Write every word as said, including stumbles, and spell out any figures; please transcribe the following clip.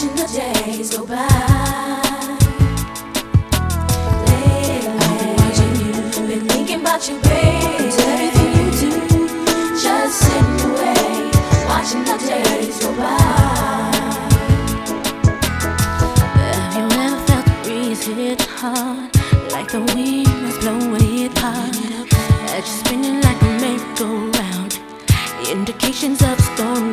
watching the days go by. Lately, I've been watching you, been thinking about you, baby. It's everything you do, just sitting away, watching the days go by. Have you ever felt the breeze hit hard, like the wind was blowing it hard, that you're spinning like a merry-go-round, indications of a storm